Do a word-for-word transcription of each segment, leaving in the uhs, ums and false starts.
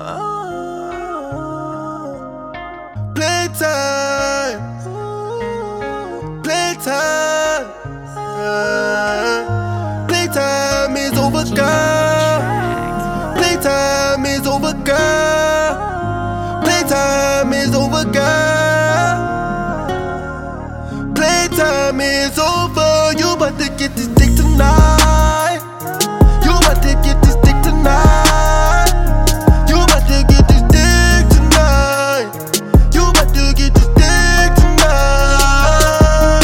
Playtime, playtime, playtime is over, girl. Playtime is over, girl. Playtime is over, girl. Playtime is over. You about to get this dick tonight. You about to get this dick tonight. You about to get this dick tonight. You about to get this dick tonight.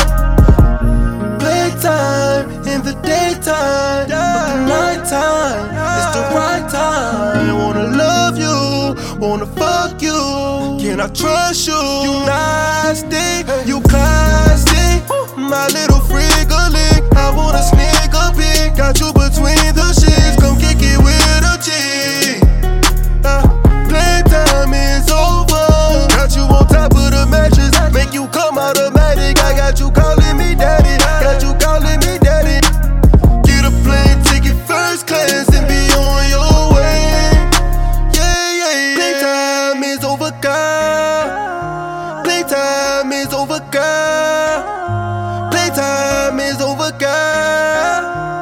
Playtime in the daytime, but the nighttime is the right time. I wanna love you, wanna fuck you. Can I trust you? You nasty, you classy, my little freak-a-leak. I wanna sneak a peek, got you between the sheets. Come kick it with a G. Uh, playtime is over. Got you on top of the mattress, make you come automatic. I got you calling me daddy, got you calling me daddy. Get a plane ticket first class and be on your way. Yeah, yeah, playtime is over, girl. Playtime is over, girl. Playtime is over, girl.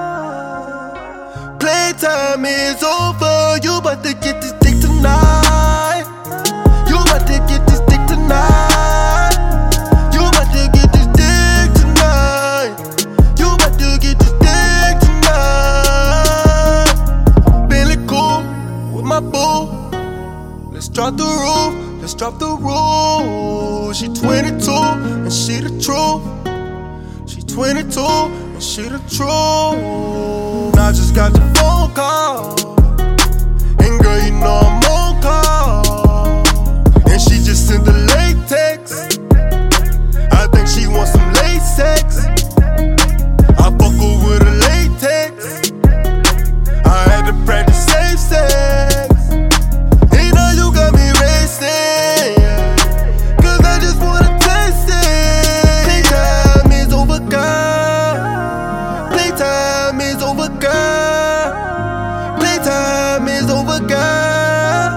Playtime is over. You about to get this dick tonight. You about to get this dick tonight. You about to get this dick tonight. You about to get this dick tonight. Billy cool with my boo. Let's drop the roof. Let's drop the roof. She twenty-two and she the truth. She twenty-two and she the truth. I just got your phone call, and girl, you know I'm on call. And she just sent the latex. I think she wants some latex. I fuck her with a latex. I had to practice safe sex. You know you got me racing, cause I just wanna taste it. Playtime is over, girl. Playtime is over, girl. Playtime is over, girl.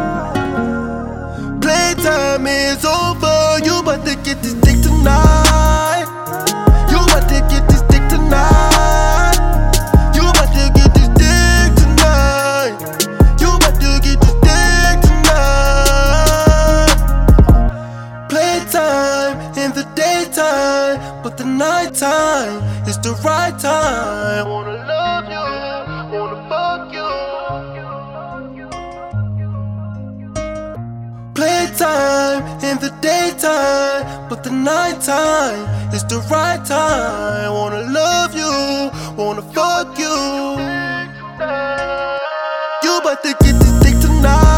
Playtime is over. You about to get this dick tonight. You about to get this dick tonight. You about to get this dick tonight. You about to get this dick tonight. Playtime in the daytime, but the nighttime is the right time. I wanna love you, wanna fuck you. Playtime in the daytime, but the nighttime is the right time. I wanna love you, wanna fuck you. You about to get this dick tonight.